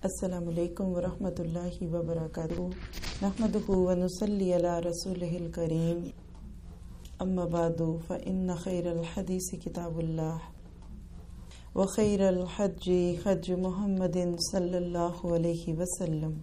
السلام علیکم ورحمۃ اللہ وبرکاتہ نحمدہ ونصلی علی رسولہ الکریم اما بعد فإن خیر الحدیث کتاب اللہ وخیر الحج حج محمد صلی اللہ علیہ وسلم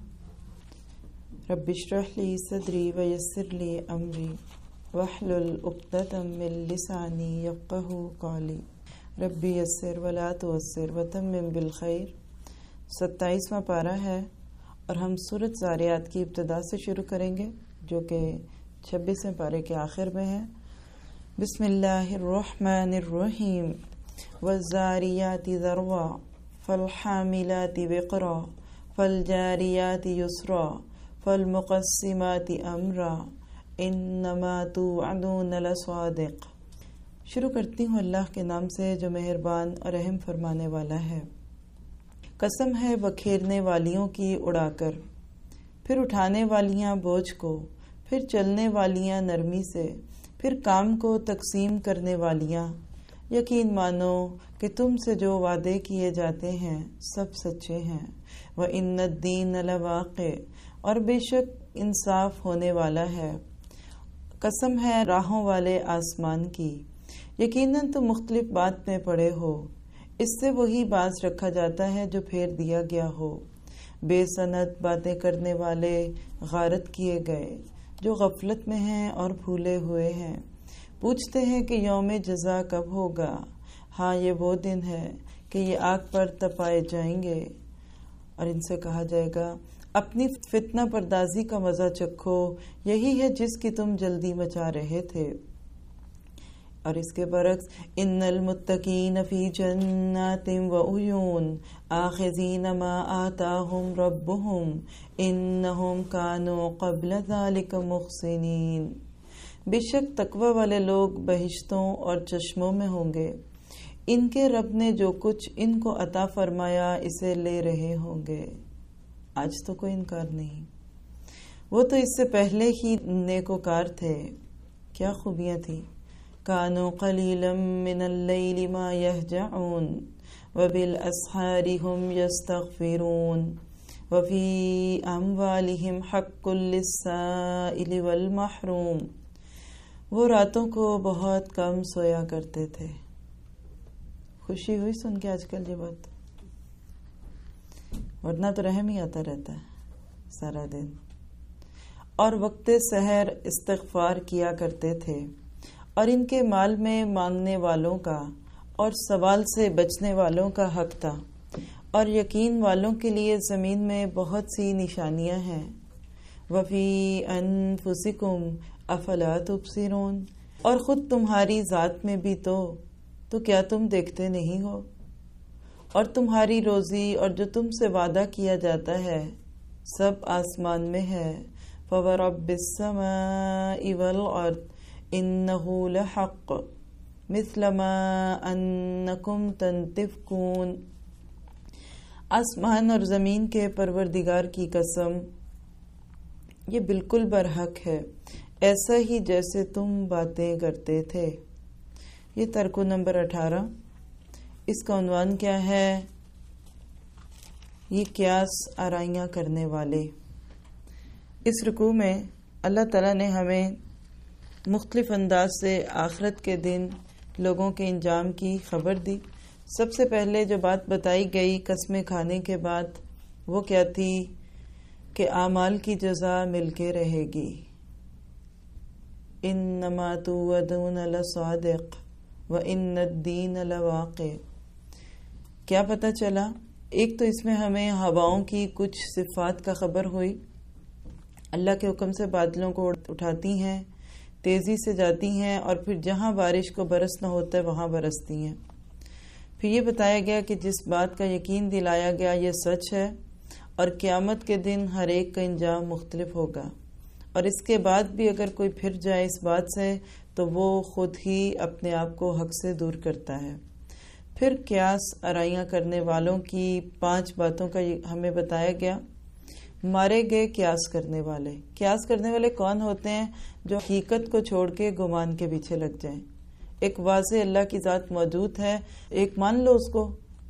رب اشرح لی صدری ویسر لی امری واحلل عقدۃ من لسانی یفقہوا قولی رب یسر ولا تعسر وتمم بالخیر۔ 27واں پارہ ہے اور ہم سورۃ ذاریات کی ابتدا سے شروع کریں گے جو کہ 26ویں پارے کے آخر میں ہے۔ بسم اللہ الرحمن الرحیم والذاریات ذروا فالحاملات وقرا فالجاریات یسرا فالمقسمات امرا انما توعدون لصادق۔ شروع کرتی ہوں اللہ کے نام سے جو مہربان اور رحم فرمانے والا ہے۔ قسم ہے بکھیرنے والیوں کی اڑا کر، پھر اٹھانے والیاں بوجھ کو، پھر چلنے والیاں نرمی سے، پھر کام کو تقسیم کرنے والیاں۔ یقین مانو کہ تم سے جو وعدے کیے جاتے ہیں سب سچے ہیں۔ وَإِنَّ الدِّينَ لَوَاقِعٌ، اور بے شک انصاف ہونے والا ہے۔ قسم ہے راہوں والے آسمان کی، یقیناً تم مختلف بات میں پڑے ہو، اس سے وہی باز رکھا جاتا ہے جو پھیر دیا گیا ہو۔ بے سند باتیں کرنے والے غارت کیے گئے جو غفلت میں ہیں اور بھولے ہوئے ہیں۔ پوچھتے ہیں کہ یوم جزا کب ہوگا؟ ہاں یہ وہ دن ہے کہ یہ آگ پر تپائے جائیں گے اور ان سے کہا جائے گا اپنی فتنہ پردازی کا مزہ چکھو، یہی ہے جس کی تم جلدی مچا رہے تھے۔ اور اس کے برعکس ان المتقین فی جنات وعیون آخذین ما آتاہم ربہم انہم کانوا قبل ذلک محسنین۔ بے شک تقوی والے لوگ بہشتوں اور چشموں میں ہوں گے، ان کے رب نے جو کچھ ان کو عطا فرمایا اسے لے رہے ہوں گے۔ آج تو کوئی انکار نہیں، وہ تو اس سے پہلے ہی نیکوکار تھے۔ کیا خوبیاں تھیں۔ کانوا قلیلا من اللیل ما یہجعون وبالاسحار هم یستغفرون وفی اموالہم حق للسائل والمحروم۔ وہ راتوں کو بہت کم سویا کرتے تھے۔ خوشی ہوئی سن کے آج کل یہ بات، ورنہ تو رحم ہی آتا رہتا ہے سارا دن۔ اور وقت سحر استغفار کیا کرتے تھے، اور ان کے مال میں مانگنے والوں کا اور سوال سے بچنے والوں کا حق تھا، اور یقین والوں کے لیے زمین میں بہت سی نشانیاں ہیں۔ وفی انفسکم افلا تبصرون، اور خود تمہاری ذات میں بھی تو کیا تم دیکھتے نہیں ہو؟ اور تمہاری روزی اور جو تم سے وعدہ کیا جاتا ہے سب آسمان میں ہے۔ فورب السماء والارض انہ لحق مثل ما انکم تنطقون۔ آسمان اور زمین کے پروردگار کی قسم، یہ بالکل برحق ہے، ایسا ہی جیسے تم باتیں کرتے تھے۔ یہ ترک نمبر 18۔ اس کا عنوان کیا ہے؟ یہ قیاس آرائیاں کرنے والے۔ اس رکوع میں اللہ تعالیٰ نے ہمیں مختلف انداز سے آخرت کے دن لوگوں کے انجام کی خبر دی۔ سب سے پہلے جو بات بتائی گئی قسمیں کھانے کے بعد وہ کیا تھی کہ اعمال کی جزا مل کے رہے گی۔ انما توعدون لصادق وان الدین لواقع۔ کیا پتہ چلا؟ ایک تو اس میں ہمیں ہواؤں کی کچھ صفات کا خبر ہوئی، اللہ کے حکم سے بادلوں کو اٹھاتی ہیں، تیزی سے جاتی ہیں اور پھر جہاں بارش کو برسنا ہوتا ہے وہاں برستی ہیں۔ پھر یہ بتایا گیا کہ جس بات کا یقین دلایا گیا یہ سچ ہے، اور قیامت کے دن ہر ایک کا انجام مختلف ہوگا، اور اس کے بعد بھی اگر کوئی پھر جائے اس بات سے تو وہ خود ہی اپنے آپ کو حق سے دور کرتا ہے۔ پھر قیاس آرائیاں کرنے والوں کی 5 باتوں کا ہمیں بتایا گیا۔ مارے گئے قیاس کرنے والے۔ قیاس کرنے والے کون ہوتے ہیں؟ جو حقیقت کو چھوڑ کے گمان کے پیچھے لگ جائیں۔ ایک واضح اللہ کی ذات موجود ہے، ایک مان لو اس کو،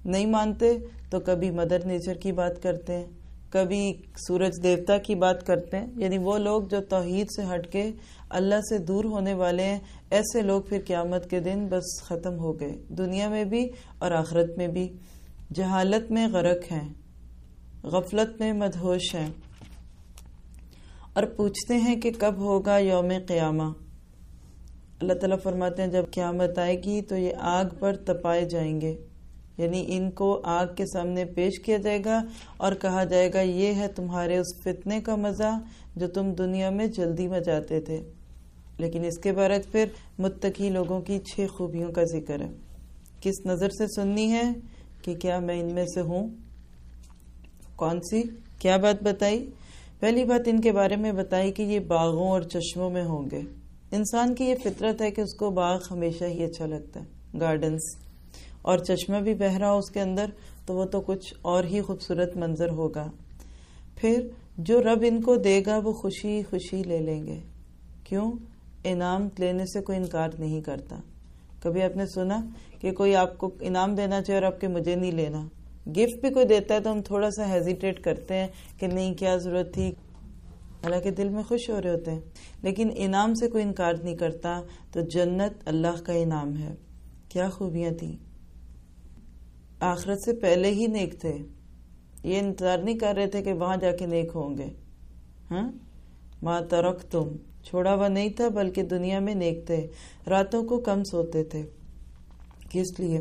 نہیں مانتے تو کبھی مدر نیچر کی بات کرتے ہیں، کبھی سورج دیوتا کی بات کرتے ہیں، یعنی وہ لوگ جو توحید سے ہٹ کے اللہ سے دور ہونے والے ہیں، ایسے لوگ پھر قیامت کے دن بس ختم ہو گئے، دنیا میں بھی اور آخرت میں بھی جہالت میں غرق ہیں، غفلت میں مدہوش ہیں، اور پوچھتے ہیں کہ کب ہوگا یوم قیامہ۔ اللہ تعالیٰ فرماتے ہیں جب قیامت آئے گی تو یہ آگ پر تپائے جائیں گے، یعنی ان کو آگ کے سامنے پیش کیا جائے گا اور کہا جائے گا یہ ہے تمہارے اس فتنے کا مزہ جو تم دنیا میں جلدی مچاتے تھے۔ لیکن اس کے برعکس پھر متقی لوگوں کی 6 خوبیوں کا ذکر ہے۔ کس نظر سے سننی ہے کہ کیا میں ان میں سے ہوں؟ کون سی کیا بات بتائی؟ پہلی بات ان کے بارے میں بتائی کہ یہ باغوں اور چشموں میں ہوں گے۔ انسان کی یہ فطرت ہے کہ اس کو باغ ہمیشہ ہی اچھا لگتا ہے، گارڈنز، اور چشمہ بھی بہہ رہا ہو اس کے اندر تو وہ تو کچھ اور ہی خوبصورت منظر ہوگا۔ پھر جو رب ان کو دے گا وہ خوشی خوشی لے لیں گے۔ کیوں؟ انعام لینے سے کوئی انکار نہیں کرتا۔ کبھی آپ نے سنا کہ کوئی آپ کو انعام دینا چاہے اور آپ کے مجھے نہیں لینا؟ گفٹ بھی کوئی دیتا ہے تو ہم تھوڑا سا ہیزیٹیٹ کرتے ہیں کہ نہیں کیا ضرورت تھی، حالانکہ دل میں خوش ہو رہے ہوتے ہیں، لیکن انعام سے کوئی انکار نہیں کرتا۔ تو جنت اللہ کا انعام ہے۔ کیا خوبیاں تھیں؟ آخرت سے پہلے ہی نیک تھے، یہ انتظار نہیں کر رہے تھے کہ وہاں جا کے نیک ہوں گے۔ ما ترکتم، چھوڑا ہوا نہیں تھا بلکہ دنیا میں نیک تھے، راتوں کو کم سوتے تھے۔ کس لیے؟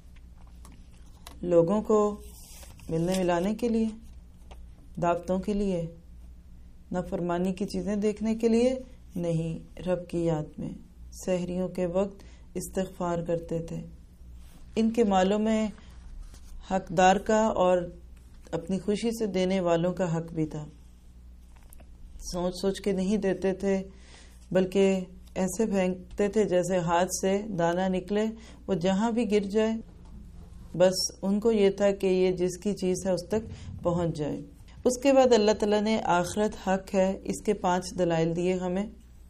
لوگوں کو ملنے ملانے کے لیے، دعوتوں کے لیے، نافرمانی کی چیزیں دیکھنے کے لیے نہیں، رب کی یاد میں سحریوں کے وقت استغفار کرتے تھے۔ ان کے مالوں میں حقدار کا اور اپنی خوشی سے دینے والوں کا حق بھی تھا۔ سوچ سوچ کے نہیں دیتے تھے بلکہ ایسے پھینکتے تھے جیسے ہاتھ سے دانا نکلے، وہ جہاں بھی گر جائے بس ان کو یہ تھا کہ یہ جس کی چیز ہے اس تک پہنچ جائے۔ اس کے بعد اللہ تعالیٰ نے آخرت حق ہے اس کے 5 دلائل دیے ہمیں۔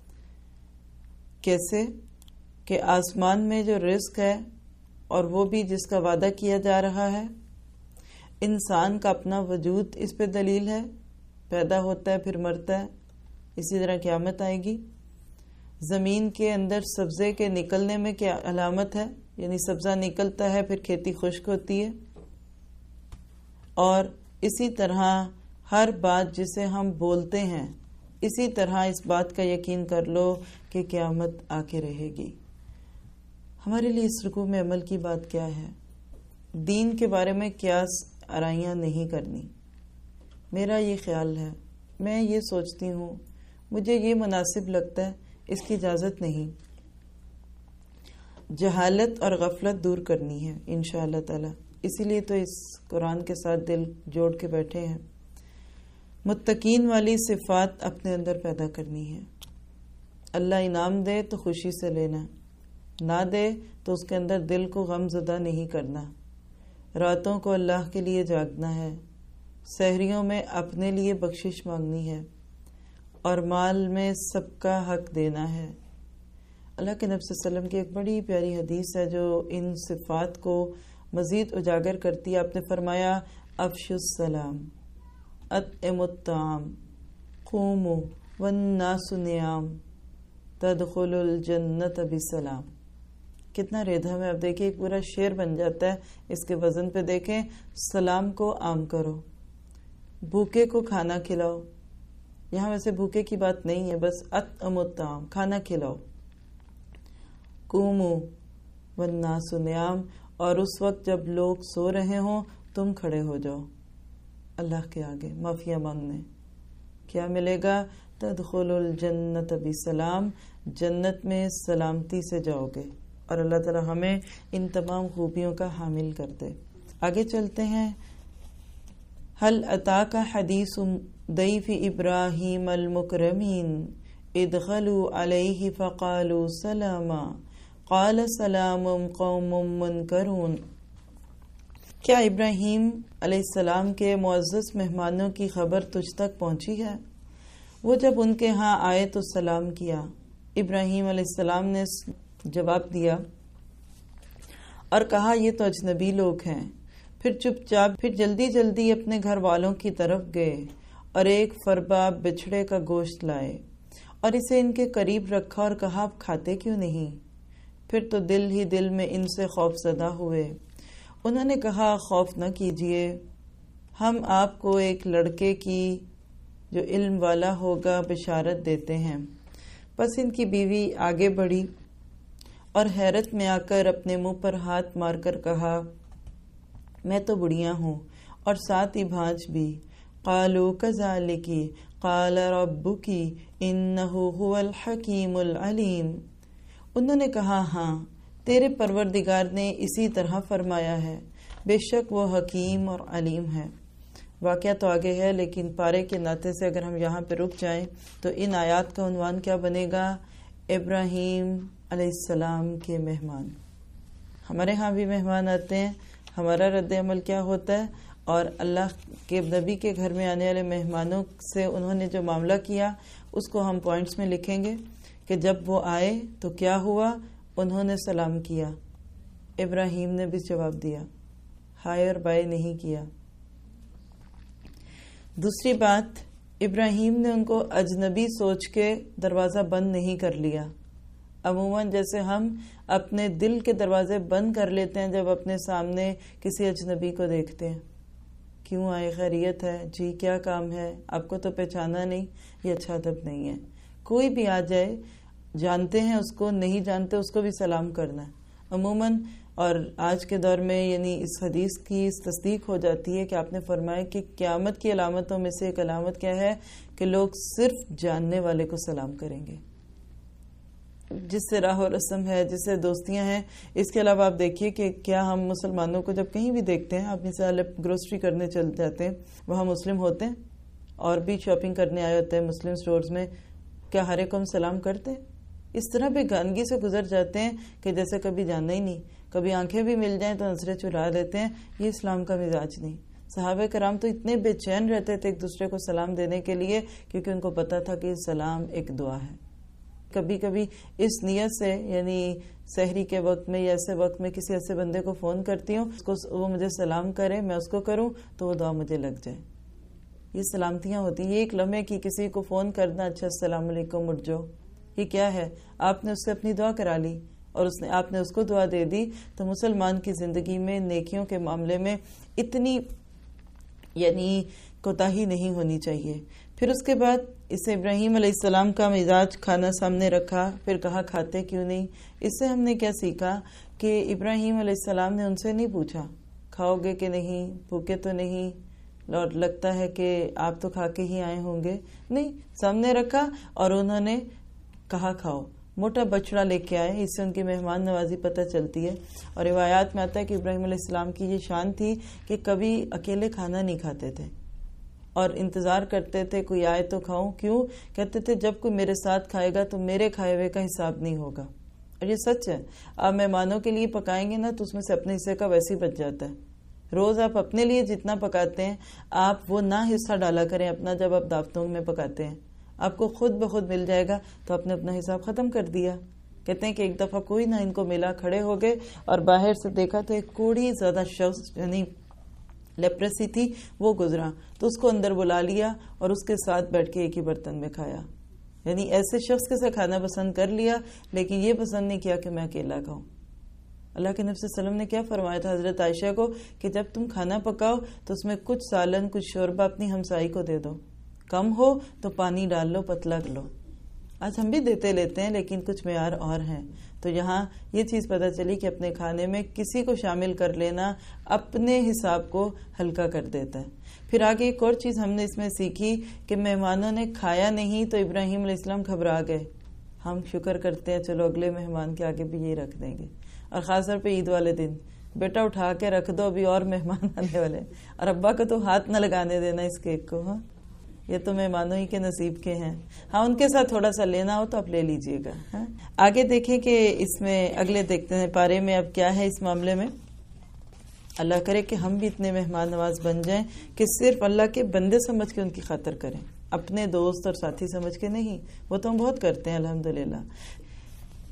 کیسے؟ کہ آسمان میں جو رزق ہے اور وہ بھی جس کا وعدہ کیا جا رہا ہے، انسان کا اپنا وجود اس پہ دلیل ہے، پیدا ہوتا ہے پھر مرتا ہے، اسی طرح قیامت آئے گی۔ زمین کے اندر سبزے کے نکلنے میں کیا علامت ہے، یعنی سبزہ نکلتا ہے پھر کھیتی خشک ہوتی ہے، اور اسی طرح ہر بات جسے ہم بولتے ہیں اسی طرح اس بات کا یقین کر لو کہ قیامت آ کے رہے گی۔ ہمارے لیے اس رکوع میں عمل کی بات کیا ہے؟ دین کے بارے میں قیاس آرائیاں نہیں کرنی۔ میرا یہ خیال ہے، میں یہ سوچتی ہوں، مجھے یہ مناسب لگتا ہے، اس کی اجازت نہیں۔ جہالت اور غفلت دور کرنی ہے انشاءاللہ تعالی، اسی لیے تو اس قرآن کے ساتھ دل جوڑ کے بیٹھے ہیں۔ متقین والی صفات اپنے اندر پیدا کرنی ہے۔ اللہ انعام دے تو خوشی سے لینا، نہ دے تو اس کے اندر دل کو غم زدہ نہیں کرنا۔ راتوں کو اللہ کے لیے جاگنا ہے، سحریوں میں اپنے لیے بخشش مانگنی ہے، اور مال میں سب کا حق دینا ہے۔ اللہ کے نبی صلی اللہ علیہ وسلم کی ایک بڑی پیاری حدیث ہے جو ان صفات کو مزید اجاگر کرتی ہے۔ آپ نے فرمایا افشوا السلام، اطعموا الطعام، قوموا والناس نیام، تدخلوا الجنت بسلام۔ کتنا ریدھم ہے، اب دیکھیں ایک پورا شعر بن جاتا ہے، اس کے وزن پہ دیکھیں۔ سلام کو عام کرو، بھوکے کو کھانا کھلاؤ، یہاں ویسے بھوکے کی بات نہیں ہے، بس اطعموا الطعام، کھانا کھلاؤ، قوموا والناس نیام، اور اس وقت جب لوگ سو رہے ہوں تم کھڑے ہو جاؤ اللہ کے آگے معافیاں مانگنے۔ کیا ملے گا؟ تدخلوا الجنت بسلام، جنت میں سلامتی سے جاؤ گے، اور اللہ تعالی ہمیں ان تمام خوبیوں کا حامل کر دے۔ آگے چلتے ہیں۔ هل اتاک حدیث ضیف ابراہیم المکرمین اذ غدوا علیہ فقالوا سلاما قال سلام قوم منکرون۔ کیا ابراہیم علیہ السلام کے معزز مہمانوں کی خبر تجھ تک پہنچی ہے؟ وہ جب ان کے ہاں آئے تو سلام کیا۔ ابراہیم علیہ السلام نے جواب دیا اور کہا یہ تو اجنبی لوگ ہیں، پھر چپ چاپ پھر جلدی جلدی اپنے گھر والوں کی طرف گئے اور ایک فربا بچھڑے کا گوشت لائے اور اسے ان کے قریب رکھا اور کہا آپ کھاتے کیوں نہیں؟ پھر تو دل ہی دل میں ان سے خوف زدہ ہوئے۔ انہوں نے کہا خوف نہ کیجیے، ہم آپ کو ایک لڑکے کی جو علم والا ہوگا بشارت دیتے ہیں۔ پس ان کی بیوی آگے بڑھی اور حیرت میں آ کر اپنے منہ پر ہاتھ مار کر کہا میں تو بڑھیاں ہوں اور ساتھ ہی بھانج بھی۔ قالوا کذالکی قال ربکی انہ هو الحکیم العلیم۔ انہوں نے کہا ہاں تیرے پروردگار نے اسی طرح فرمایا ہے، بے شک وہ حکیم اور علیم ہے۔ واقعہ تو آگے ہے لیکن پارے کے ناطے سے اگر ہم یہاں پہ رک جائیں تو ان آیات کا عنوان کیا بنے گا؟ ابراہیم علیہ السلام کے مہمان۔ ہمارے ہاں بھی مہمان آتے ہیں، ہمارا رد عمل کیا ہوتا ہے، اور اللہ کے نبی کے گھر میں آنے والے مہمانوں سے انہوں نے جو معاملہ کیا اس کو ہم پوائنٹس میں لکھیں گے کہ جب وہ آئے تو کیا ہوا۔ انہوں نے سلام کیا، ابراہیم نے بھی جواب دیا، ہائے اور بائے نہیں کیا۔ دوسری بات، ابراہیم نے ان کو اجنبی سوچ کے دروازہ بند نہیں کر لیا۔ عموماً جیسے ہم اپنے دل کے دروازے بند کر لیتے ہیں جب اپنے سامنے کسی اجنبی کو دیکھتے ہیں، کیوں آئے، خیریت ہے جی، کیا کام ہے، آپ کو تو پہچانا نہیں، یہ اچھا ادب نہیں ہے۔ کوئی بھی آ جائے، جانتے ہیں اس کو، نہیں جانتے اس کو بھی سلام کرنا ہے عموماً۔ اور آج کے دور میں یعنی اس حدیث کی اس تصدیق ہو جاتی ہے کہ آپ نے فرمایا کہ قیامت کی علامتوں میں سے ایک علامت کیا ہے کہ لوگ صرف جاننے والے کو سلام کریں گے، جس سے راہ و رسم ہے، جس سے دوستیاں ہیں۔ اس کے علاوہ آپ دیکھیے کہ کیا ہم مسلمانوں کو جب کہیں بھی دیکھتے ہیں، آپ مثال گروسری کرنے چل جاتے ہیں، وہاں مسلم ہوتے ہیں اور بھی شاپنگ کرنے آئے ہوتے ہیں مسلم سٹورز میں، کیا ہر ایک کو ہم سلام کرتے ہیں؟ اس طرح بے گانگی سے گزر جاتے ہیں کہ جیسے کبھی جانا ہی نہیں، کبھی آنکھیں بھی مل جائیں تو نظریں چرا لیتے ہیں۔ یہ اسلام کا مزاج نہیں۔ صحابہ کرام تو اتنے بے چین رہتے تھے ایک دوسرے کو سلام دینے کے لیے، کیونکہ ان کو پتا تھا کہ سلام ایک دعا ہے۔ کبھی کبھی اس نیت سے یعنی سحری کے وقت میں یا ایسے وقت میں کسی ایسے بندے کو فون کرتی ہوں وہ مجھے سلام کرے، میں اس کو کروں تو وہ دعا مجھے لگ جائے۔ یہ سلامتیاں ہوتی ہیں۔ یہ ایک لمحے کی کسی کو فون کرنا، اچھا السلام علیکم اٹھ جاؤ، یہ کیا ہے؟ آپ نے اس سے اپنی دعا کرا لی اور آپ نے اس کو دعا دے دی۔ تو مسلمان کی زندگی میں نیکیوں کے معاملے میں اتنی یعنی کوتاہی نہیں ہونی چاہیے۔ پھر اس کے بعد اس ابراہیم علیہ السلام کا مزاج کھانا سامنے رکھا، پھر کہا کھاتے کیوں نہیں؟ اس سے ہم نے کیا سیکھا کہ ابراہیم علیہ السلام نے ان سے نہیں پوچھا کھاؤ گے کہ نہیں، بھوکے تو نہیں، اور لگتا ہے کہ آپ تو کھا کے ہی آئے ہوں گے، نہیں، سامنے رکھا اور انہوں نے کہا کھاؤ۔ موٹا بچڑا لے کے آئے، اس سے ان کی مہمان نوازی پتہ چلتی ہے۔ اور روایات میں آتا ہے کہ ابراہیم علیہ السلام کی یہ شان تھی کہ کبھی اکیلے کھانا نہیں کھاتے تھے اور انتظار کرتے تھے کوئی آئے تو کھاؤں۔ کیوں؟ کہتے تھے جب کوئی میرے ساتھ کھائے گا تو میرے کھائے ہوئے کا حساب نہیں ہوگا۔ اور یہ سچ ہے، آپ مہمانوں کے لیے پکائیں گے نا تو اس میں سے اپنے حصے کا ویسے ہی بچ جاتا ہے۔ روز آپ اپنے لیے جتنا پکاتے ہیں آپ وہ نہ حصہ ڈالا کریں اپنا، جب آپ دعوتوں میں پکاتے ہیں آپ کو خود بخود مل جائے گا، تو آپ نے اپنا حساب ختم کر دیا۔ کہتے ہیں کہ ایک دفعہ کوئی نہ ان کو ملا، کھڑے ہو گئے اور باہر سے دیکھا تو ایک کوڑی زیادہ شخص یعنی لیپریسی تھی وہ گزرا، تو اس کو اندر بلا لیا اور اس کے ساتھ بیٹھ کے ایک ہی برتن میں کھایا۔ یعنی ایسے شخص کے ساتھ کھانا پسند کر لیا لیکن یہ پسند نہیں کیا کہ میں اکیلا کھاؤں۔ اللہ کے نبی صلی اللہ علیہ وسلم نے کیا فرمایا تھا حضرت عائشہ کو کہ جب تم کھانا پکاؤ تو اس میں کچھ سالن کچھ شوربہ اپنی ہمسائی کو دے دو، کم ہو تو پانی ڈال لو، پتلا کر لو۔ آج ہم بھی دیتے لیتے ہیں لیکن کچھ معیار اور ہیں۔ تو یہاں یہ چیز پتہ چلی کہ اپنے کھانے میں کسی کو شامل کر لینا اپنے حساب کو ہلکا کر دیتا ہے۔ پھر آگے ایک اور چیز ہم نے اس میں سیکھی کہ مہمانوں نے کھایا نہیں تو ابراہیم علیہ السلام گھبرا گئے۔ ہم شکر کرتے ہیں چلو اگلے مہمان کے آگے بھی یہ رکھ دیں گے، اور خاص طور پہ عید والے دن بیٹا اٹھا کے رکھ دو، ابھی اور مہمان آنے والے، اور ابا کو تو ہاتھ نہ لگانے دینا اس کیک کو۔ ہاں یہ تو مہمانوں ہی کے نصیب کے ہیں، ہاں ان کے ساتھ تھوڑا سا لینا ہو تو آپ لے لیجئے گا۔ ہاں آگے دیکھیں کہ اس میں اگلے دیکھتے ہیں پارے میں اب کیا ہے اس معاملے میں۔ اللہ کرے کہ ہم بھی اتنے مہمان نواز بن جائیں کہ صرف اللہ کے بندے سمجھ کے ان کی خاطر کریں، اپنے دوست اور ساتھی سمجھ کے نہیں، وہ تو ہم بہت کرتے ہیں الحمدللہ۔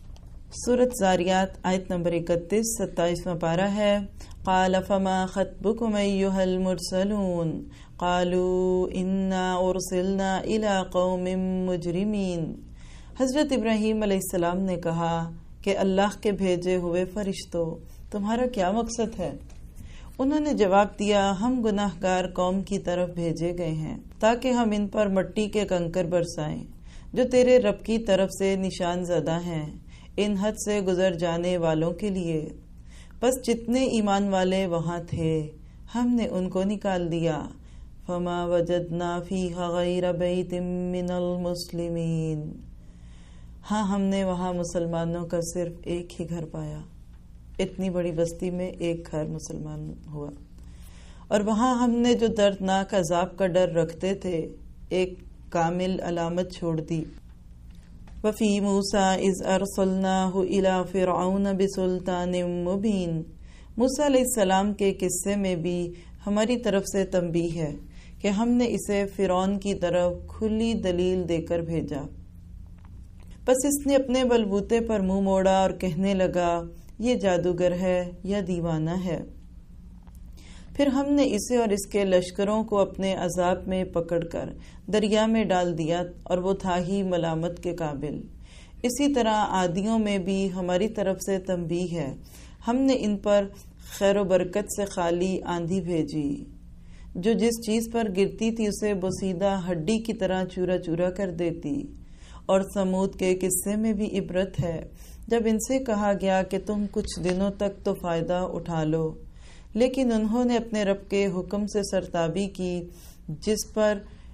سورۃ زاریات آیت نمبر 31 27واں پارہ ہے۔ قال فما خطبكم أيها المرسلون قالوا إنا أرسلنا إلى قوم مجرمين۔ حضرت ابراہیم علیہ السلام نے کہا کہ اللہ کے بھیجے ہوئے فرشتوں، تمہارا کیا مقصد ہے؟ انہوں نے جواب دیا، ہم گناہ گار قوم کی طرف بھیجے گئے ہیں تاکہ ہم ان پر مٹی کے کنکر برسائیں جو تیرے رب کی طرف سے نشان زدہ ہیں ان حد سے گزر جانے والوں کے لیے۔ بس جتنے ایمان والے وہاں تھے ہم نے ان کو نکال دیا۔ فما وجدنا فیہا غیر بیت من المسلمین۔ ہاں، ہم نے وہاں مسلمانوں کا صرف ایک ہی گھر پایا۔ اتنی بڑی بستی میں ایک گھر مسلمان ہوا، اور وہاں ہم نے جو دردناک عذاب کا ڈر رکھتے تھے ایک کامل علامت چھوڑ دی۔ وفی موسیٰ اذ ارسلناہ الی فرعون بسلطان مبین۔ موسیٰ علیہ السلام کے قصے میں بھی ہماری طرف سے تنبیہ ہے کہ ہم نے اسے فرعون کی طرف کھلی دلیل دے کر بھیجا۔ بس اس نے اپنے بلبوتے پر منہ موڑا اور کہنے لگا یہ جادوگر ہے یا دیوانہ ہے۔ پھر ہم نے اسے اور اس کے لشکروں کو اپنے عذاب میں پکڑ کر دریا میں ڈال دیا اور وہ تھا ہی ملامت کے قابل۔ اسی طرح عادیوں میں بھی ہماری طرف سے تنبیہ ہے۔ ہم نے ان پر خیر و برکت سے خالی آندھی بھیجی جو جس چیز پر گرتی تھی اسے بوسیدہ ہڈی کی طرح چورا چورا کر دیتی۔ اور سمود کے قصے میں بھی عبرت ہے، جب ان سے کہا گیا کہ تم کچھ دنوں تک تو فائدہ اٹھا لو، لیکن انہوں نے اپنے رب کے حکم سے سرتابی کی جس پر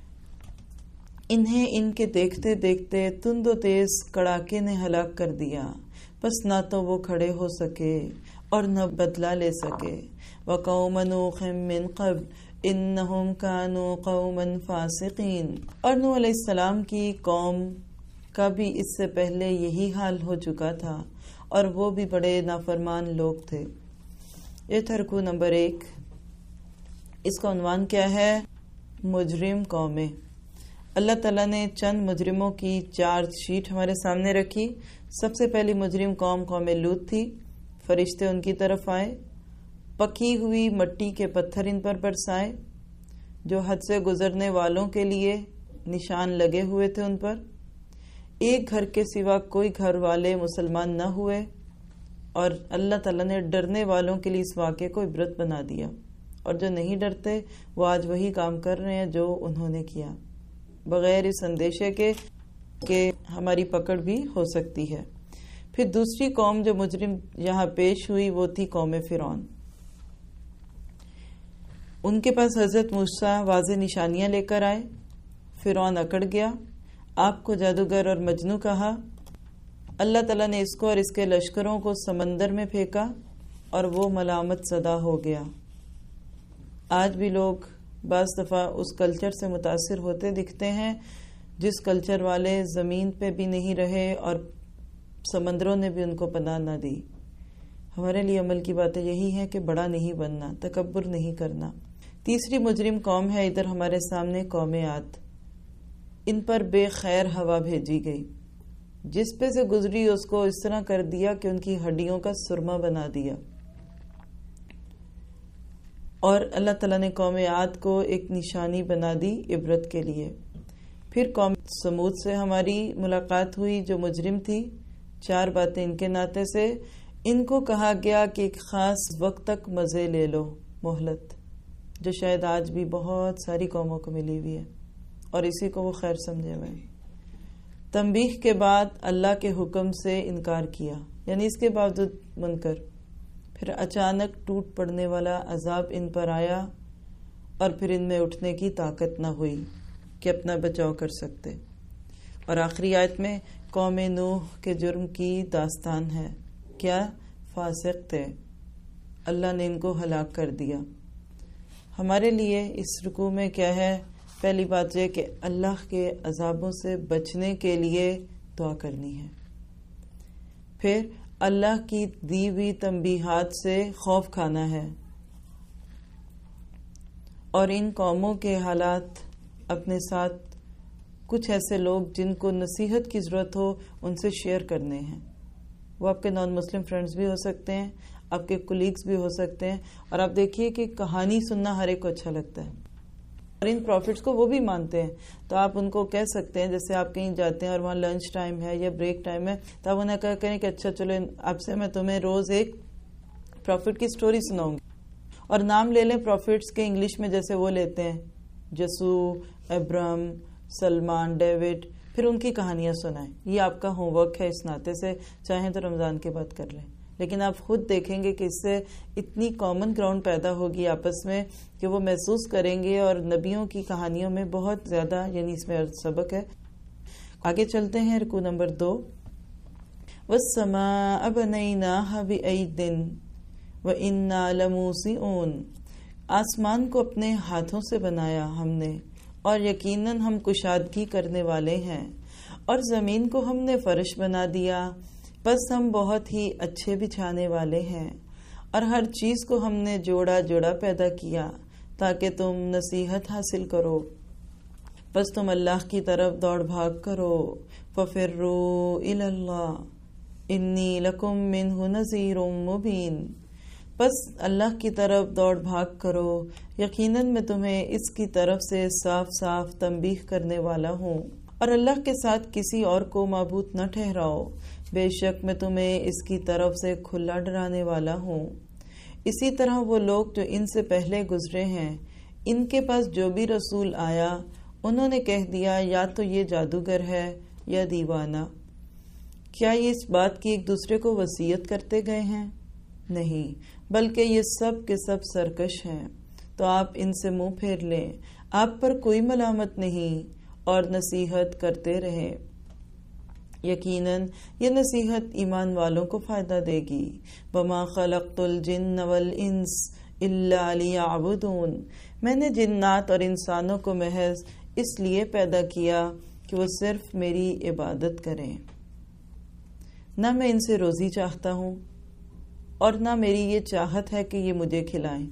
انہیں ان کے دیکھتے دیکھتے تند و تیز کڑاکے نے ہلاک کر دیا۔ بس نہ تو وہ کھڑے ہو سکے اور نہ بدلہ لے سکے۔ وَقَوْمَ نُوحٍ مِّن قَبْلُ إِنَّهُمْ كَانُوا قَوْمًا فَاسِقِينَ۔ اور نوح علیہ السلام کی قوم کا بھی اس سے پہلے یہی حال ہو چکا تھا اور وہ بھی بڑے نافرمان لوگ تھے۔ یہ تھا رکوع نمبر 1۔ اس کا عنوان کیا ہے؟ مجرم قومیں۔ اللہ تعالیٰ نے چند مجرموں کی چارج شیٹ ہمارے سامنے رکھی۔ سب سے پہلی مجرم قوم لوط تھی۔ فرشتے ان کی طرف آئے، پکی ہوئی مٹی کے پتھر ان پر برسائے جو حد سے گزرنے والوں کے لیے نشان لگے ہوئے تھے ان پر۔ ایک گھر کے سوا کوئی گھر والے مسلمان نہ ہوئے، اور اللہ تعالیٰ نے ڈرنے والوں کے لیے اس واقعے کو عبرت بنا دیا، اور جو نہیں ڈرتے وہ آج وہی کام کر رہے ہیں جو انہوں نے کیا، بغیر اس اندیشے کے کہ ہماری پکڑ بھی ہو سکتی ہے۔ پھر دوسری قوم جو مجرم یہاں پیش ہوئی وہ تھی قوم فرعون۔ ان کے پاس حضرت موسیٰ واضح نشانیاں لے کر آئے۔ فرعون اکڑ گیا، آپ کو جادوگر اور مجنوں کہا۔ اللہ تعالیٰ نے اس کو اور اس کے لشکروں کو سمندر میں پھینکا اور وہ ملامت زدہ ہو گیا۔ آج بھی لوگ بعض دفعہ اس کلچر سے متاثر ہوتے دکھتے ہیں جس کلچر والے زمین پہ بھی نہیں رہے اور سمندروں نے بھی ان کو پناہ نہ دی۔ ہمارے لیے عمل کی باتیں یہی ہیں کہ بڑا نہیں بننا، تکبر نہیں کرنا۔ تیسری مجرم قوم ہے ادھر ہمارے سامنے قوم عاد۔ ان پر بے خیر ہوا بھیجی گئی، جس پہ سے گزری اس کو اس طرح کر دیا کہ ان کی ہڈیوں کا سرما بنا دیا۔ اور اللہ تعالیٰ نے قوم عاد کو ایک نشانی بنا دی عبرت کے لیے۔ پھر قوم سمود سے ہماری ملاقات ہوئی جو مجرم تھی۔ 4 باتیں ان کے ناطے سے۔ ان کو کہا گیا کہ ایک خاص وقت تک مزے لے لو، مہلت، جو شاید آج بھی بہت ساری قوموں کو ملی ہوئی ہے اور اسی کو وہ خیر سمجھے ہوئے۔ تنبیہ کے بعد اللہ کے حکم سے انکار کیا، یعنی اس کے باوجود منکر۔ پھر اچانک ٹوٹ پڑنے والا عذاب ان پر آیا اور پھر ان میں اٹھنے کی طاقت نہ ہوئی کہ اپنا بچاؤ کر سکتے۔ اور آخری آیت میں قوم نوح کے جرم کی داستان ہے۔ کیا فاسق تھے، اللہ نے ان کو ہلاک کر دیا۔ ہمارے لیے اس رکوع میں کیا ہے؟ پہلی بات یہ کہ اللہ کے عذابوں سے بچنے کے لیے دعا کرنی ہے۔ پھر اللہ کی دی ہوئی تنبیہات سے خوف کھانا ہے، اور ان قوموں کے حالات اپنے ساتھ کچھ ایسے لوگ جن کو نصیحت کی ضرورت ہو ان سے شیئر کرنے ہیں۔ وہ آپ کے نان مسلم فرینڈز بھی ہو سکتے ہیں، آپ کے کولیگز بھی ہو سکتے ہیں، اور آپ دیکھیے کہ کہانی سننا ہر ایک کو اچھا لگتا ہے، اور ان پروفٹس کو وہ بھی مانتے ہیں. تو آپ ان کو کہہ سکتے ہیں، جیسے آپ کہیں جاتے ہیں اور وہاں لنچ ٹائم ہے یا بریک ٹائم ہے، تو آپ انہیں کہیں کہ اچھا چلو اب سے میں تمہیں روز ایک پروفٹ کی سٹوری سناؤں گی، اور نام لے لیں پروفٹس کے انگلش میں جیسے وہ لیتے ہیں، یسوع، ابراہم، سلمان، ڈیوڈ، پھر ان کی کہانیاں سنائیں. یہ آپ کا ہوم ورک ہے اس ناطے سے. چاہیں تو رمضان کے بعد کر لیں، لیکن آپ خود دیکھیں گے کہ اس سے اتنی کامن گراؤنڈ پیدا ہوگی آپس میں کہ وہ محسوس کریں گے، اور نبیوں کی کہانیوں میں بہت زیادہ یعنی اس میں سبق ہے. آگے چلتے ہیں رکوع نمبر 2. وَالسَّمَاءَ بَنَيْنَاهَا بِأَيْدٍ وَإِنَّا لَمُوسِعُونَ. آسمان کو اپنے ہاتھوں سے بنایا ہم نے، اور یقیناً ہم کشادگی کرنے والے ہیں. اور زمین کو ہم نے فرش بنا دیا، بس ہم بہت ہی اچھے بچھانے والے ہیں. اور ہر چیز کو ہم نے جوڑا جوڑا پیدا کیا تاکہ تم نصیحت حاصل کرو. بس تم اللہ کی طرف دوڑ بھاگ کرو. فَفِرُّوا إِلَى اللَّهِ إِنِّي لَكُمْ مِنْهُ نَذِيرٌ مُبِينٌ. بس اللہ کی طرف دوڑ بھاگ کرو، یقیناً میں تمہیں اس کی طرف سے صاف صاف تنبیہ کرنے والا ہوں. اور اللہ کے ساتھ کسی اور کو معبود نہ ٹھہراؤ، بے شک میں تمہیں اس کی طرف سے کھلا ڈرانے والا ہوں. اسی طرح وہ لوگ جو ان سے پہلے گزرے ہیں، ان کے پاس جو بھی رسول آیا انہوں نے کہہ دیا یا تو یہ جادوگر ہے یا دیوانہ. کیا یہ اس بات کی ایک دوسرے کو وصیت کرتے گئے ہیں؟ نہیں، بلکہ یہ سب کے سب سرکش ہیں. تو آپ ان سے منہ پھیر لیں، آپ پر کوئی ملامت نہیں، اور نصیحت کرتے رہیں. یقیناً یہ نصیحت ایمان والوں کو فائدہ دے گی. وَمَا خَلَقْتُ الْجِنَّ وَالْإِنسَ إِلَّا لِيَعْبُدُونَ. میں نے جنات اور انسانوں کو محض اس لیے پیدا کیا کہ وہ صرف میری عبادت کریں. نہ میں ان سے روزی چاہتا ہوں، اور نہ میری یہ چاہت ہے کہ یہ مجھے کھلائیں.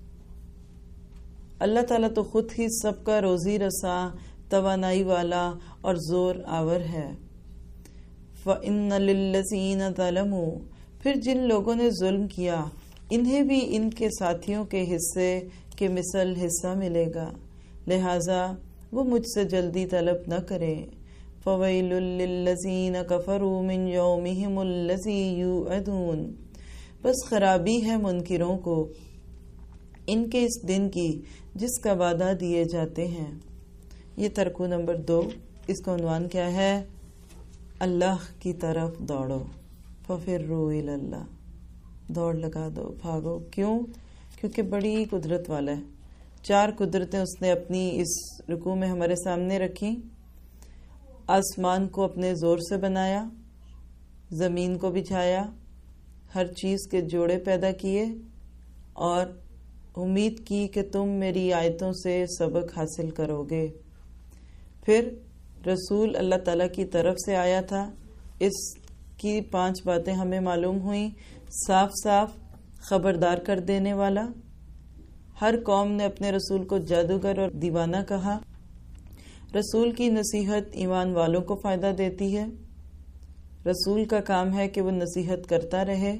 اللہ تعالیٰ تو خود ہی سب کا روزی رساں، توانائی والا اور زور آور ہے. وَإِنَّ لِلَّذِينَ ظَلَمُوا. پھر جن لوگوں نے ظلم کیا انہیں بھی ان کے ساتھیوں کے حصے کے مثل حصہ ملے گا، لہذا وہ مجھ سے جلدی طلب نہ کریں. فَوَيْلٌ لِلَّذِينَ كَفَرُوا مِنْ يَوْمِهِمُ الَّذِي يُوعَدُونَ. بس خرابی ہے منکروں کو ان کے اس دن کی جس کا وعدہ دیے جاتے ہیں. یہ رکوع نمبر 2. اس کا عنوان کیا ہے؟ اللہ کی طرف دوڑو. فَفِرُّوا إِلَى اللَّهِ. دوڑ لگا دو، بھاگو. کیوں؟ کیونکہ بڑی قدرت والا ہے. 4 قدرتیں اس نے اپنی اس رکوع میں ہمارے سامنے رکھی. آسمان کو اپنے زور سے بنایا، زمین کو بچھایا، ہر چیز کے جوڑے پیدا کیے، اور امید کی کہ تم میری آیتوں سے سبق حاصل کرو گے. پھر رسول اللہ تعالیٰ کی طرف سے آیا تھا. اس کی 5 باتیں ہمیں معلوم ہوئیں. صاف صاف خبردار کر دینے والا. ہر قوم نے اپنے رسول کو جادوگر اور دیوانہ کہا. رسول کی نصیحت ایمان والوں کو فائدہ دیتی ہے. رسول کا کام ہے کہ وہ نصیحت کرتا رہے.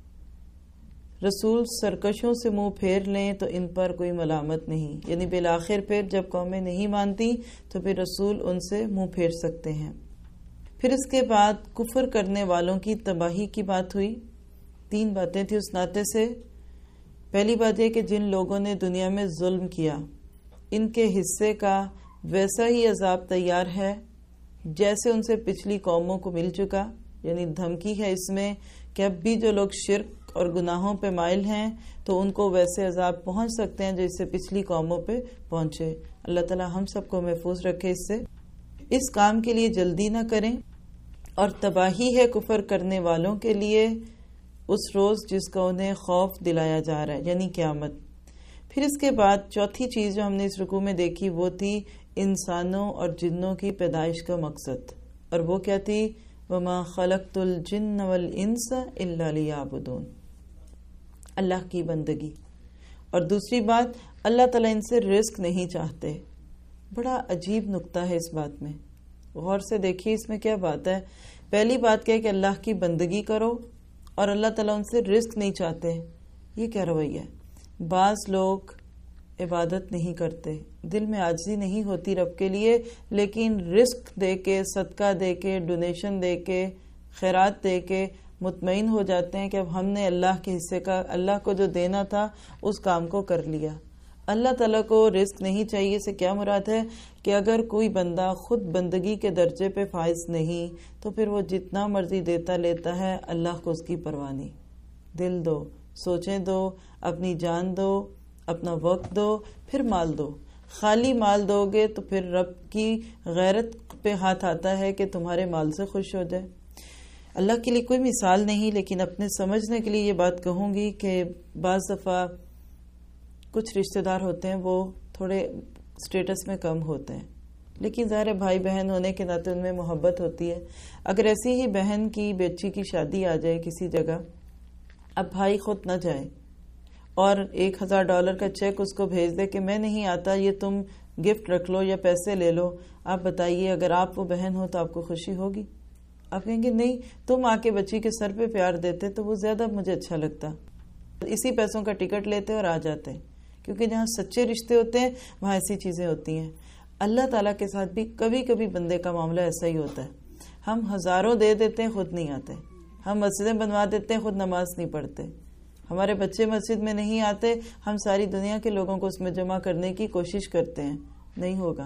رسول سرکشوں سے منہ پھیر لیں تو ان پر کوئی ملامت نہیں، یعنی بالآخر پھر جب قومیں نہیں مانتی تو پھر رسول ان سے منہ پھیر سکتے ہیں. پھر اس کے بعد کفر کرنے والوں کی تباہی کی بات ہوئی. 3 باتیں تھیں اس ناطے سے. پہلی بات یہ کہ جن لوگوں نے دنیا میں ظلم کیا ان کے حصے کا ویسا ہی عذاب تیار ہے جیسے ان سے پچھلی قوموں کو مل چکا. یعنی دھمکی ہے اس میں کہ اب بھی جو لوگ شرک اور گناہوں پہ مائل ہیں تو ان کو ویسے عذاب پہنچ سکتے ہیں جیسے پچھلی قوموں پہ پہنچے. اللہ تعالی ہم سب کو محفوظ رکھے اس سے. اس کام کے لیے جلدی نہ کریں. اور تباہی ہے کفر کرنے والوں کے لیے اس روز جس کا انہیں خوف دلایا جا رہا ہے، یعنی قیامت. پھر اس کے بعد چوتھی چیز جو ہم نے اس رکوع میں دیکھی وہ تھی انسانوں اور جنوں کی پیدائش کا مقصد. اور وہ کیا تھی؟ وَمَا خَلَقْتُ الْجِنَّ وَالْإِنسَ إِلَّا لِيَعْبُدُونَ. اللہ کی بندگی. اور دوسری بات اللہ تعالیٰ ان سے رزق نہیں چاہتے. بڑا عجیب نقطہ ہے اس بات میں، غور سے دیکھیے اس میں کیا بات ہے. پہلی بات کہ اللہ کی بندگی کرو اور اللہ تعالیٰ ان سے رزق نہیں چاہتے. یہ کیا رویہ ہے؟ بعض لوگ عبادت نہیں کرتے، دل میں عاجزی نہیں ہوتی رب کے لیے، لیکن رزق دے کے، صدقہ دے کے، ڈونیشن دے کے، خیرات دے کے مطمئن ہو جاتے ہیں کہ اب ہم نے اللہ کے حصے کا، اللہ کو جو دینا تھا اس کام کو کر لیا. اللہ تعالیٰ کو رزق نہیں چاہیے سے کیا مراد ہے کہ اگر کوئی بندہ خود بندگی کے درجے پہ فائز نہیں تو پھر وہ جتنا مرضی دیتا لیتا ہے، اللہ کو اس کی پرواہ نہیں. دل دو، سوچیں دو، اپنی جان دو، اپنا وقت دو، پھر مال دو. خالی مال دو گے تو پھر رب کی غیرت پہ ہاتھ آتا ہے کہ تمہارے مال سے خوش ہو جائے. اللہ کے لیے کوئی مثال نہیں، لیکن اپنے سمجھنے کے لیے یہ بات کہوں گی کہ بعض دفعہ کچھ رشتہ دار ہوتے ہیں وہ تھوڑے سٹیٹس میں کم ہوتے ہیں، لیکن ظاہر بھائی بہن ہونے کے ناطے ان میں محبت ہوتی ہے. اگر ایسی ہی بہن کی بچی کی شادی آ جائے کسی جگہ، اب بھائی خود نہ جائے اور $1000 کا چیک اس کو بھیج دے کہ میں نہیں آتا، یہ تم گفٹ رکھ لو یا پیسے لے لو. آپ بتائیے اگر آپ وہ بہن ہو تو آپ کو خوشی ہوگی؟ آپ کہیں گے نہیں، تم آ کے بچی کے سر پہ پیار دیتے تو وہ زیادہ مجھے اچھا لگتا. اسی پیسوں کا ٹکٹ لیتے اور آ جاتے، کیونکہ جہاں سچے رشتے ہوتے ہیں وہاں ایسی چیزیں ہوتی ہیں. اللہ تعالیٰ کے ساتھ بھی کبھی کبھی بندے کا معاملہ ایسا ہی ہوتا ہے. ہم ہزاروں دے دیتے ہیں، خود نہیں آتے. ہم مسجدیں بنوا دیتے ہیں، خود نماز نہیں پڑھتے. ہمارے بچے مسجد میں نہیں آتے، ہم ساری دنیا کے لوگوں کو اس میں جمع کرنے کی کوشش کرتے ہیں. نہیں ہوگا.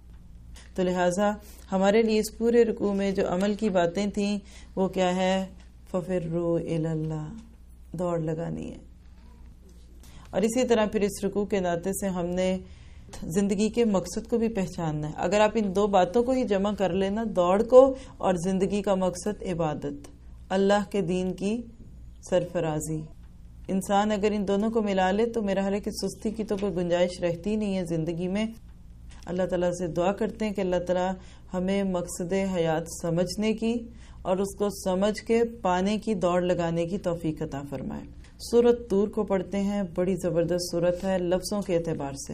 تو لہٰذا ہمارے لیے اس پورے رکوع میں جو عمل کی باتیں تھیں وہ کیا ہے؟ فَفِرُّوا إِلَى اللَّهِ، دوڑ لگانی ہے. اور اسی طرح پھر اس رکوع کے ناطے سے ہم نے زندگی کے مقصد کو بھی پہچاننا ہے. اگر آپ ان دو باتوں کو ہی جمع کر لینا، دوڑ کو اور زندگی کا مقصد عبادت، اللہ کے دین کی سرفرازی، انسان اگر ان دونوں کو ملا لے تو میرا خیال ہے کہ سستی کی تو کوئی گنجائش رہتی نہیں ہے زندگی میں. اللہ تعالیٰ سے دعا کرتے ہیں کہ اللہ تعالیٰ ہمیں مقصد حیات سمجھنے کی اور اس کو سمجھ کے پانے کی دوڑ لگانے کی توفیق عطا فرمائے. سورۃ طور کو پڑھتے ہیں، بڑی زبردست سورت ہے لفظوں کے اعتبار سے.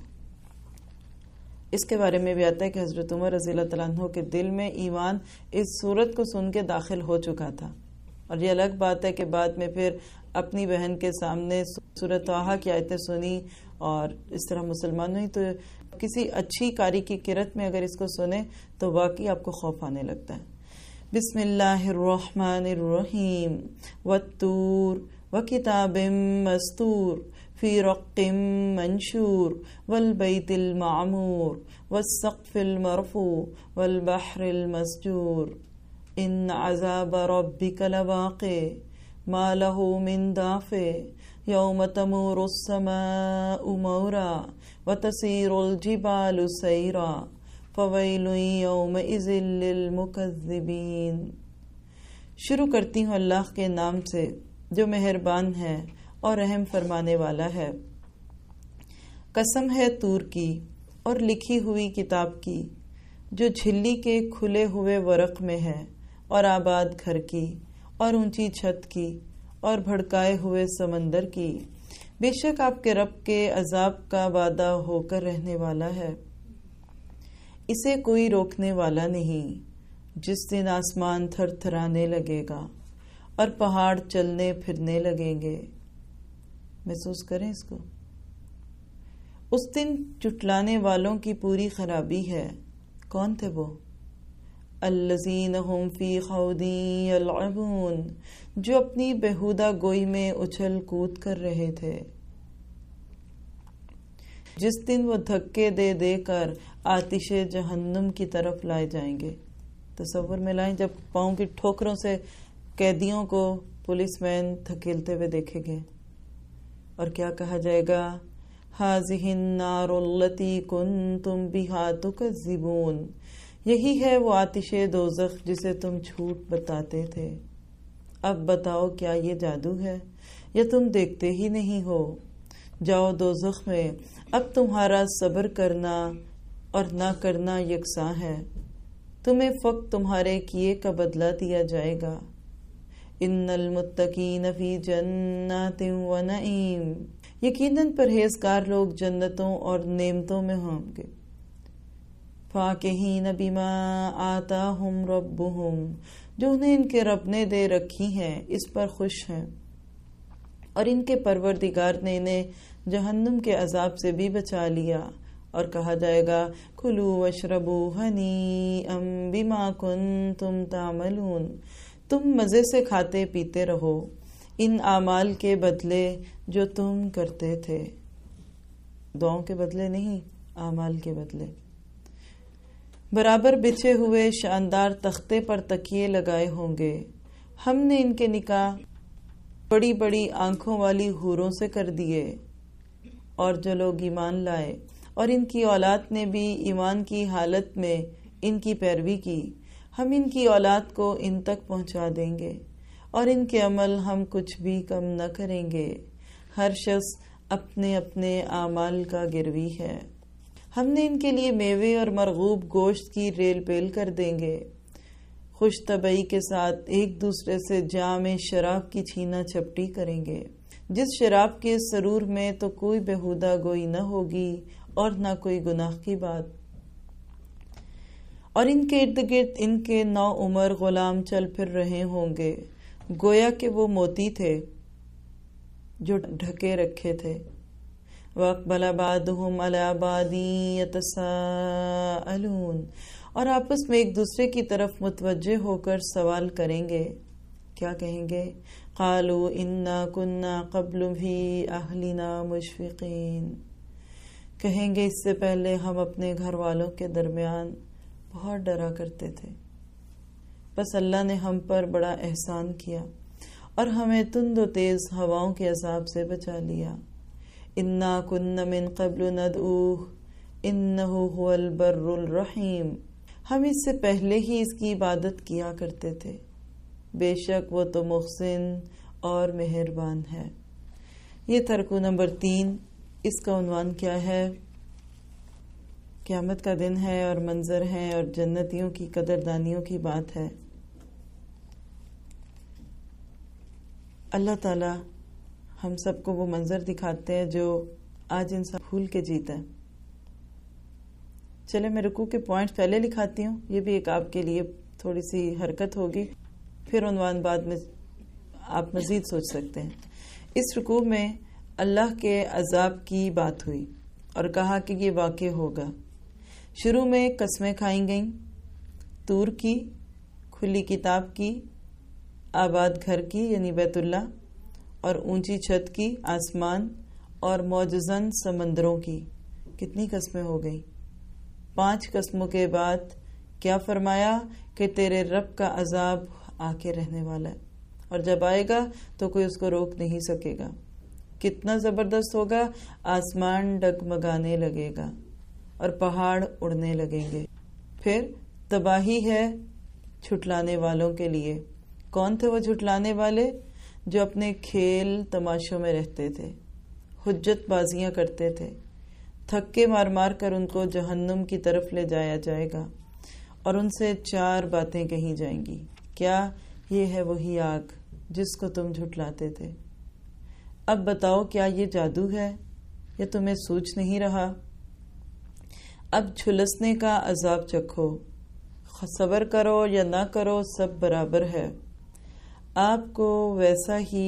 اس کے بارے میں بھی آتا ہے کہ حضرت عمر رضی اللہ تعالیٰ عنہ کے دل میں ایمان اس سورت کو سن کے داخل ہو چکا تھا. اور یہ الگ بات ہے کہ بعد میں پھر اپنی بہن کے سامنے سورۃ طٰہٰ کی آیتیں سنی اور اس طرح مسلمانوں ہی تو کسی اچھی کاری کی قرت میں اگر اس کو سنیں تو واقعی آپ کو خوف آنے لگتا ہے. بسم اللہ الرحمن الرحیم. والطور وکتاب مستور فی رق منشور والبیت المعمور والسقف المرفوع والبحر المسجور ان عذاب ربک لواقع ما له من دافع یوم تمور السماء مورا وتسیر الجبال سیرا فویل یومئذ للمکذبین. شروع کرتی ہوں اللہ کے نام سے جو مہربان ہے اور رحم فرمانے والا ہے. قسم ہے طور کی اور لکھی ہوئی کتاب کی جو جھلی کے کھلے ہوئے ورق میں ہے، اور آباد گھر کی اور اونچی چھت کی اور بھڑکائے ہوئے سمندر کی. بے شک آپ کے رب کے عذاب کا وعدہ ہو کر رہنے والا ہے، اسے کوئی روکنے والا نہیں. جس دن آسمان تھر تھرانے لگے گا اور پہاڑ چلنے پھرنے لگیں گے. محسوس کریں اس کو. اس دن جھٹلانے والوں کی پوری خرابی ہے. کون تھے وہ؟ الذین هم فی خوض یلعبون، جو اپنی بیہودہ گوئی میں اچھل کود کر رہے تھے. جس دن وہ دھکے دے دے کر آتش جہنم کی طرف لائے جائیں گے. تصور میں لائیں جب پاؤں کی ٹھوکروں سے قیدیوں کو پولیس مین دھکیلتے ہوئے دیکھیں گے اور کیا کہا جائے گا؟ ہذہ النار التی کنتم بہا تکذبون، یہی ہے وہ آتش دوزخ جسے تم جھوٹ بتاتے تھے. اب بتاؤ کیا یہ جادو ہے یا تم دیکھتے ہی نہیں ہو؟ جاؤ دوزخ میں، اب تمہارا صبر کرنا اور نہ کرنا یکساں ہے. تمہیں فقط تمہارے کیے کا بدلہ دیا جائے گا. ان المتقین فی جنات و نعیم، یقیناً پرہیزگار لوگ جنتوں اور نعمتوں میں ہوں گے. فاکہین بما آتاہم ربہم، جو انہیں ان کے رب نے دے رکھی ہیں اس پر خوش ہیں، اور ان کے پروردگار نے انہیں جہنم کے عذاب سے بھی بچا لیا، اور کہا جائے گا کلوا واشربوا ہنیئا بما کنتم تعملون، تم مزے سے کھاتے پیتے رہو ان اعمال کے بدلے جو تم کرتے تھے، دعاؤں کے بدلے نہیں، اعمال کے بدلے۔ برابر بچھے ہوئے شاندار تختے پر تکیے لگائے ہوں گے، ہم نے ان کے نکاح بڑی بڑی آنکھوں والی حوروں سے کر دیے، اور جو لوگ ایمان لائے اور ان کی اولاد نے بھی ایمان کی حالت میں ان کی پیروی کی، ہم ان کی اولاد کو ان تک پہنچا دیں گے، اور ان کے عمل ہم کچھ بھی کم نہ کریں گے، ہر شخص اپنے اپنے اعمال کا گروی ہے۔ ہم نے ان کے لیے میوے اور مرغوب گوشت کی ریل پیل کر دیں گے، خوش طبعی کے ساتھ ایک دوسرے سے جام شراب کی چھینا چھپٹی کریں گے، جس شراب کے سرور میں تو کوئی بےہودہ گوئی نہ ہوگی اور نہ کوئی گناہ کی بات، اور ان کے ارد گرد ان کے نو عمر غلام چل پھر رہے ہوں گے، گویا کہ وہ موتی تھے جو ڈھکے رکھے تھے۔ وَأَقْبَلَ بَعْضُهُمْ عَلَى بَعْضٍ يَتَسَاءَلُونَ، اور آپس میں ایک دوسرے کی طرف متوجہ ہو کر سوال کریں گے، کیا کہیں گے؟ قَالُوا إِنَّا كُنَّا قَبْلُ فِي أَهْلِنَا مُشْفِقِينَ، کہیں گے اس سے پہلے ہم اپنے گھر والوں کے درمیان بہت ڈرا کرتے تھے، بس اللہ نے ہم پر بڑا احسان کیا اور ہمیں تند و تیز ہواؤں کے عذاب سے بچا لیا۔ اِنَّا كُنَّا مِن قَبْلُ نَدْعُوهُ إِنَّهُ هُوَ الْبَرُّ الرَّحِيمُ، ہم اس سے پہلے ہی اس کی عبادت کیا کرتے تھے، بے شک وہ تو محسن اور مہربان ہے۔ یہ تھا رکوع نمبر 3، اس کا عنوان کیا ہے؟ قیامت کا دن ہے اور منظر ہے اور جنتیوں کی قدردانیوں کی بات ہے۔ اللہ تعالی ہم سب کو وہ منظر دکھاتے ہیں جو آج انسان بھول کے جیتا ہے۔ چلے میں رکوع کے پوائنٹ پہلے لکھاتی ہوں، یہ بھی ایک آپ کے لیے تھوڑی سی حرکت ہوگی، پھر عنوان بعد میں آپ مزید سوچ سکتے ہیں۔ اس رکوع میں اللہ کے عذاب کی بات ہوئی اور کہا کہ یہ واقع ہوگا۔ شروع میں قسمیں کھائی گئیں، طور کی، کھلی کتاب کی، آباد گھر کی یعنی بیت اللہ، اور اونچی چھت کی، آسمان، اور معجزاً سمندروں کی۔ کتنی قسمیں ہو گئیں؟ 5 قسموں کے بعد کیا فرمایا کہ تیرے رب کا عذاب آ کے رہنے والا ہے، اور جب آئے گا تو کوئی اس کو روک نہیں سکے گا۔ کتنا زبردست ہوگا، آسمان ڈگمگانے لگے گا اور پہاڑ اڑنے لگیں گے۔ پھر تباہی ہے جھٹلانے والوں کے لیے۔ کون تھے وہ جھٹلانے والے؟ جو اپنے کھیل تماشوں میں رہتے تھے، حجت بازیاں کرتے تھے، تھکے مار مار کر ان کو جہنم کی طرف لے جایا جائے گا، اور ان سے 4 باتیں کہی جائیں گی۔ کیا؟ یہ ہے وہی آگ جس کو تم جھٹلاتے تھے۔ اب بتاؤ کیا یہ جادو ہے یا تمہیں سوچ نہیں رہا؟ اب جھلسنے کا عذاب چکھو، صبر کرو یا نہ کرو سب برابر ہے، آپ کو ویسا ہی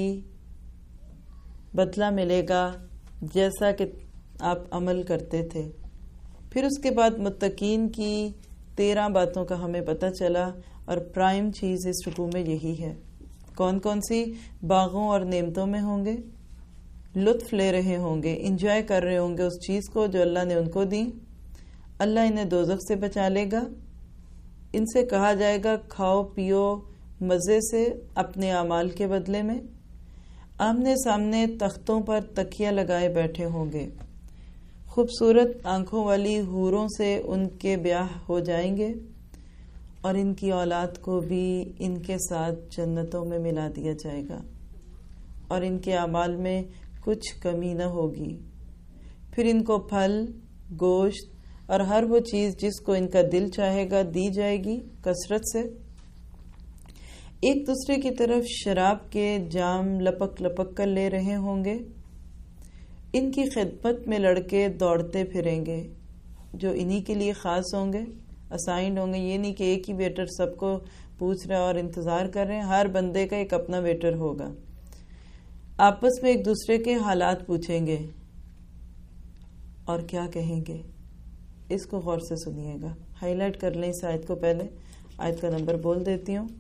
بدلہ ملے گا جیسا کہ آپ عمل کرتے تھے۔ پھر اس کے بعد متقین کی 13 باتوں کا ہمیں پتہ چلا، اور پرائم چیز اس رکوع میں یہی ہے۔ کون کون سی؟ باغوں اور نعمتوں میں ہوں گے، لطف لے رہے ہوں گے، انجوائے کر رہے ہوں گے اس چیز کو جو اللہ نے ان کو دی۔ اللہ انہیں دوزخ سے بچا لے گا۔ ان سے کہا جائے گا کھاؤ پیو مزے سے اپنے اعمال کے بدلے میں۔ آمنے سامنے تختوں پر تکیہ لگائے بیٹھے ہوں گے، خوبصورت آنکھوں والی حوروں سے ان کے بیاہ ہو جائیں گے، اور ان کی اولاد کو بھی ان کے ساتھ جنتوں میں ملا دیا جائے گا، اور ان کے اعمال میں کچھ کمی نہ ہوگی۔ پھر ان کو پھل، گوشت اور ہر وہ چیز جس کو ان کا دل چاہے گا دی جائے گی کثرت سے۔ ایک دوسرے کی طرف شراب کے جام لپک لپک کر لے رہے ہوں گے۔ ان کی خدمت میں لڑکے دوڑتے پھریں گے جو انہی کے لیے خاص ہوں گے۔ اسائنڈ ہوں گے. یہ نہیں کہ ایک ہی ویٹر سب کو پوچھ رہا ہے اور انتظار کر رہے ہیں. ہر بندے کا ایک اپنا ویٹر ہوگا. آپس میں ایک دوسرے کے حالات پوچھیں گے اور کیا کہیں گے. اس کو غور سے سنیے گا. ہائی لائٹ کر لیں اس آیت کو. پہلے آیت کا نمبر بول دیتی ہوں.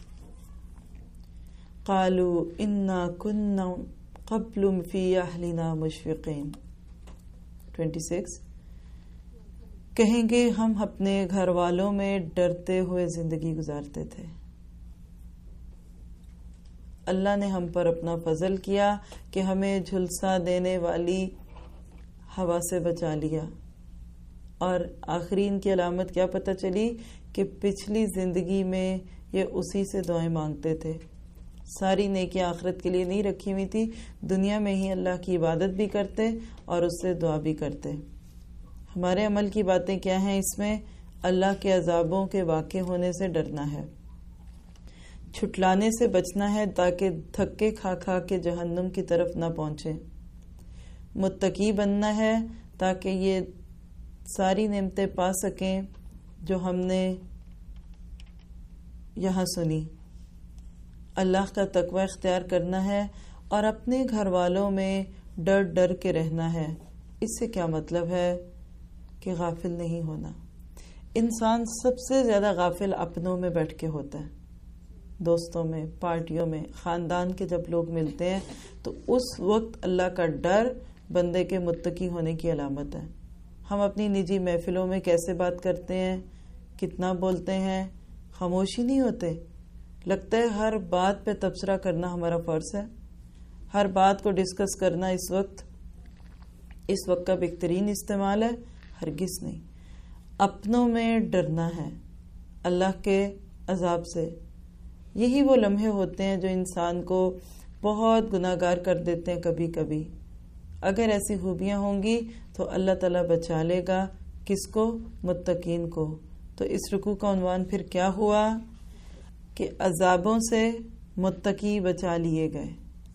قالوا انا كنا قبل في اهلنا مشفقين. 26. کہیں گے ہم اپنے گھر والوں میں ڈرتے ہوئے زندگی گزارتے تھے. اللہ نے ہم پر اپنا فضل کیا کہ ہمیں جھلسا دینے والی ہوا سے بچا لیا. اور آخری ان کی علامت کیا پتہ چلی کہ پچھلی زندگی میں یہ اسی سے دعائیں مانگتے تھے. ساری نیکی آخرت کے لیے نہیں رکھی ہوئی تھی. دنیا میں ہی اللہ کی عبادت بھی کرتے اور اس سے دعا بھی کرتے. ہمارے عمل کی باتیں کیا ہیں اس میں؟ اللہ کے عذابوں کے واقع ہونے سے ڈرنا ہے, چھٹلانے سے بچنا ہے تاکہ دھکے کھا کھا کے جہنم کی طرف نہ پہنچے. متقی بننا ہے تاکہ یہ ساری نعمتیں پا سکیں جو ہم نے یہاں سنی. اللہ کا تقوی اختیار کرنا ہے اور اپنے گھر والوں میں ڈر ڈر کے رہنا ہے. اس سے کیا مطلب ہے کہ غافل نہیں ہونا. انسان سب سے زیادہ غافل اپنوں میں بیٹھ کے ہوتا ہے. دوستوں میں, پارٹیوں میں, خاندان کے جب لوگ ملتے ہیں تو اس وقت اللہ کا ڈر بندے کے متقی ہونے کی علامت ہے. ہم اپنی نجی محفلوں میں کیسے بات کرتے ہیں, کتنا بولتے ہیں, خاموشی نہیں ہوتے. لگتا ہے ہر بات پہ تبصرہ کرنا ہمارا فرض ہے. ہر بات کو ڈسکس کرنا اس وقت کا بہترین استعمال ہے. ہرگز نہیں. اپنوں میں ڈرنا ہے اللہ کے عذاب سے. یہی وہ لمحے ہوتے ہیں جو انسان کو بہت گناہگار کر دیتے ہیں کبھی کبھی. اگر ایسی خوبیاں ہوں گی تو اللہ تعالیٰ بچا لے گا. کس کو؟ متقین کو. تو اس رکوع کا عنوان پھر کیا ہوا کہ عذابوں سے متقی بچا لیے گئے.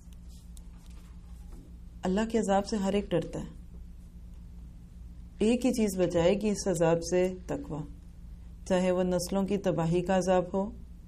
اللہ کے عذاب سے ہر ایک ڈرتا ہے. ایک ہی چیز بچائے گی اس عذاب سے, تقوی. چاہے وہ نسلوں کی تباہی کا عذاب ہو,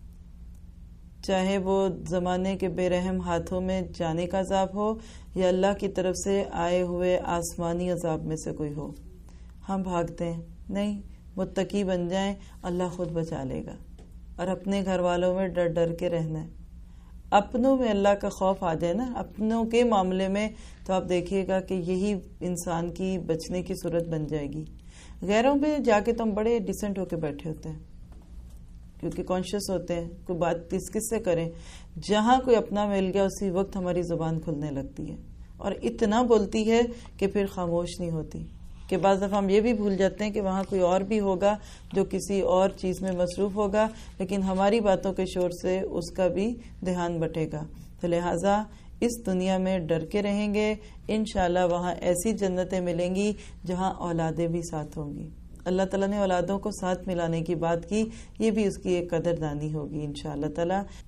چاہے وہ زمانے کے بے رحم ہاتھوں میں جانے کا عذاب ہو, یا اللہ کی طرف سے آئے ہوئے آسمانی عذاب میں سے کوئی ہو. ہم بھاگتے ہیں. نہیں, متقی بن جائیں, اللہ خود بچا لے گا. اور اپنے گھر والوں میں ڈر ڈر کے رہنا ہے. اپنوں میں اللہ کا خوف آ جائے نا اپنوں کے معاملے میں, تو آپ دیکھیے گا کہ یہی انسان کی بچنے کی صورت بن جائے گی. غیروں میں جا کے تو ہم بڑے ڈیسنٹ ہو کے بیٹھے ہوتے ہیں کیونکہ کانشیس ہوتے ہیں کوئی بات کس سے کریں. جہاں کوئی اپنا مل گیا اسی وقت ہماری زبان کھلنے لگتی ہے اور اتنا بولتی ہے کہ پھر خاموش نہیں ہوتی. کہ بعض دفعہ ہم یہ بھی بھول جاتے ہیں کہ وہاں کوئی اور بھی ہوگا جو کسی اور چیز میں مصروف ہوگا, لیکن ہماری باتوں کے شور سے اس کا بھی دھیان بٹے گا. تو لہٰذا اس دنیا میں ڈر کے رہیں گے. انشاءاللہ وہاں ایسی جنتیں ملیں گی جہاں اولادیں بھی ساتھ ہوں گی. اللہ تعالیٰ نے اولادوں کو ساتھ ملانے کی بات کی, یہ بھی اس کی ایک قدردانی ہوگی انشاءاللہ تعالیٰ.